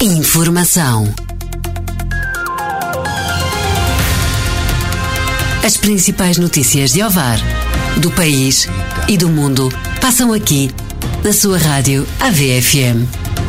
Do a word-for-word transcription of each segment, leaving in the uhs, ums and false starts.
Informação. As principais notícias de Ovar, do país e do mundo passam aqui na sua rádio A V F M.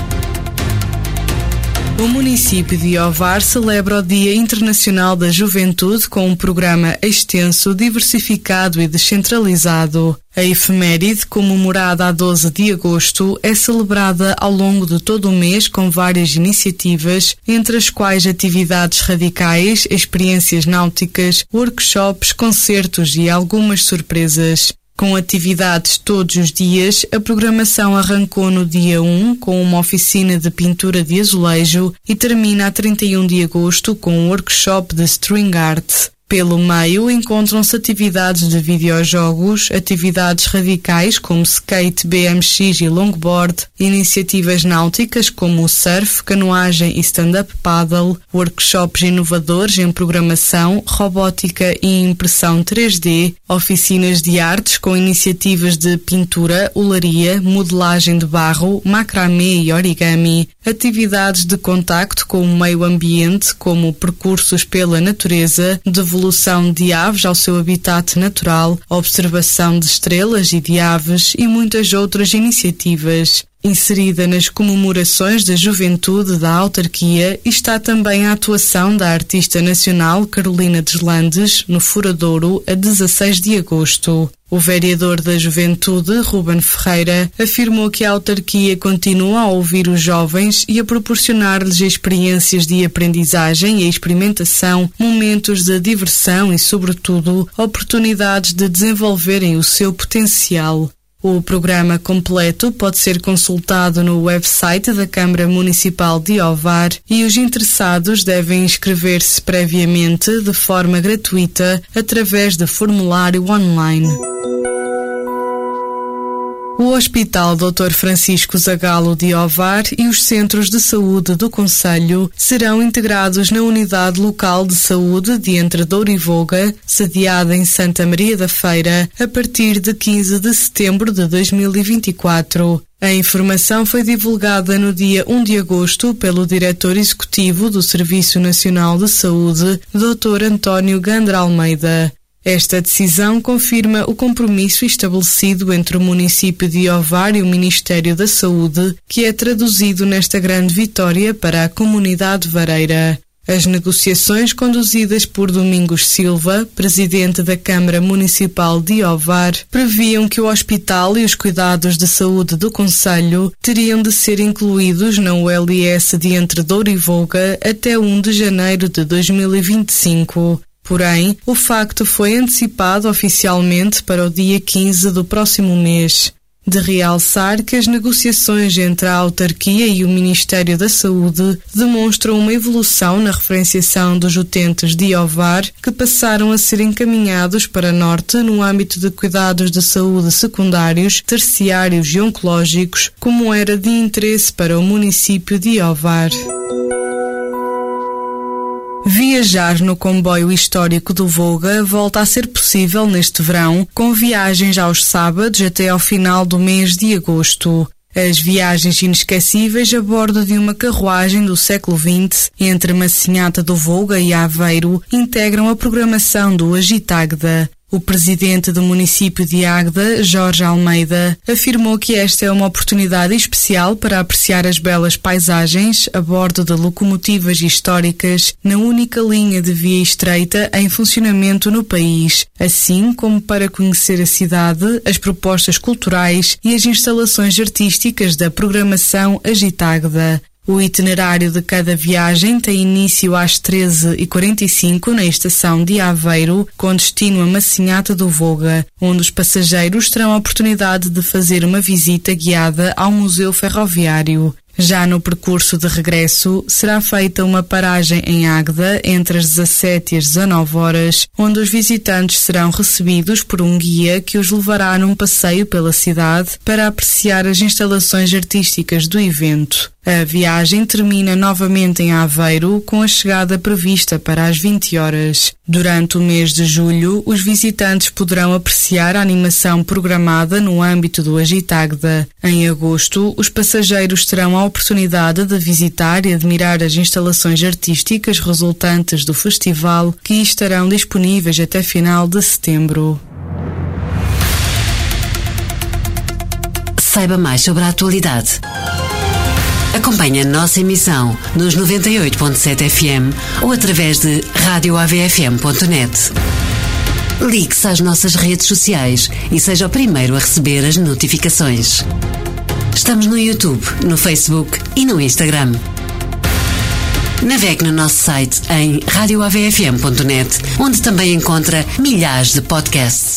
O município de Ovar celebra o Dia Internacional da Juventude com um programa extenso, diversificado e descentralizado. A efeméride, comemorada a doze de agosto, é celebrada ao longo de todo o mês com várias iniciativas, entre as quais atividades radicais, experiências náuticas, workshops, concertos e algumas surpresas. Com atividades todos os dias, a programação arrancou no dia um com uma oficina de pintura de azulejo e termina a trinta e um de agosto com um workshop de string art. Pelo meio, encontram-se atividades de videojogos, atividades radicais como skate, B M X e longboard, iniciativas náuticas como o surf, canoagem e stand-up paddle, workshops inovadores em programação, robótica e impressão três D, oficinas de artes com iniciativas de pintura, olaria, modelagem de barro, macramê e origami, atividades de contacto com o meio ambiente como percursos pela natureza, devolução de aves ao seu habitat natural, observação de estrelas e de aves e muitas outras iniciativas. Inserida nas comemorações da juventude da autarquia está também a atuação da artista nacional Carolina Deslandes no Furadouro a dezasseis de agosto. O vereador da Juventude, Ruben Ferreira, afirmou que a autarquia continua a ouvir os jovens e a proporcionar-lhes experiências de aprendizagem e experimentação, momentos de diversão e, sobretudo, oportunidades de desenvolverem o seu potencial. O programa completo pode ser consultado no website da Câmara Municipal de Ovar e os interessados devem inscrever-se previamente de forma gratuita através de formulário online. O Hospital doutor Francisco Zagalo de Ovar e os Centros de Saúde do Concelho serão integrados na Unidade Local de Saúde de Entredouro e Voga, sediada em Santa Maria da Feira, a partir de quinze de setembro de dois mil e vinte e quatro. A informação foi divulgada no dia um de agosto pelo diretor executivo do Serviço Nacional de Saúde, doutor António Gandra Almeida. Esta decisão confirma o compromisso estabelecido entre o município de Ovar e o Ministério da Saúde, que é traduzido nesta grande vitória para a comunidade vareira. As negociações conduzidas por Domingos Silva, presidente da Câmara Municipal de Ovar, previam que o hospital e os cuidados de saúde do concelho teriam de ser incluídos na U L S de Entredouro e Voga até um de janeiro de dois mil e vinte e cinco. Porém, o facto foi antecipado oficialmente para o dia quinze do próximo mês. De realçar que as negociações entre a autarquia e o Ministério da Saúde demonstram uma evolução na referenciação dos utentes de Ovar, que passaram a ser encaminhados para norte no âmbito de cuidados de saúde secundários, terciários e oncológicos, como era de interesse para o município de Ovar. Viajar no comboio histórico do Voga volta a ser possível neste verão, com viagens aos sábados até ao final do mês de agosto. As viagens inesquecíveis a bordo de uma carruagem do século vinte entre Massinhata do Voga e Aveiro integram a programação do Agitagda. O presidente do município de Águeda, Jorge Almeida, afirmou que esta é uma oportunidade especial para apreciar as belas paisagens a bordo de locomotivas históricas na única linha de via estreita em funcionamento no país, assim como para conhecer a cidade, as propostas culturais e as instalações artísticas da programação Agitagda. O itinerário de cada viagem tem início às treze e quarenta e cinco na estação de Aveiro, com destino a Massinhata do Voga, onde os passageiros terão a oportunidade de fazer uma visita guiada ao Museu Ferroviário. Já no percurso de regresso, será feita uma paragem em Águeda entre as dezassete e as dezanove horas, onde os visitantes serão recebidos por um guia que os levará num passeio pela cidade para apreciar as instalações artísticas do evento. A viagem termina novamente em Aveiro, com a chegada prevista para as vinte horas. Durante o mês de julho, os visitantes poderão apreciar a animação programada no âmbito do Agitagda. Em agosto, os passageiros terão a oportunidade de visitar e admirar as instalações artísticas resultantes do festival, que estarão disponíveis até final de setembro. Saiba mais sobre a atualidade. Acompanhe a nossa emissão nos noventa e oito ponto sete F M ou através de rádio A V F M ponto net. Ligue-se às nossas redes sociais e seja o primeiro a receber as notificações. Estamos no YouTube, no Facebook e no Instagram. Navegue no nosso site em rádio A V F M ponto net, onde também encontra milhares de podcasts.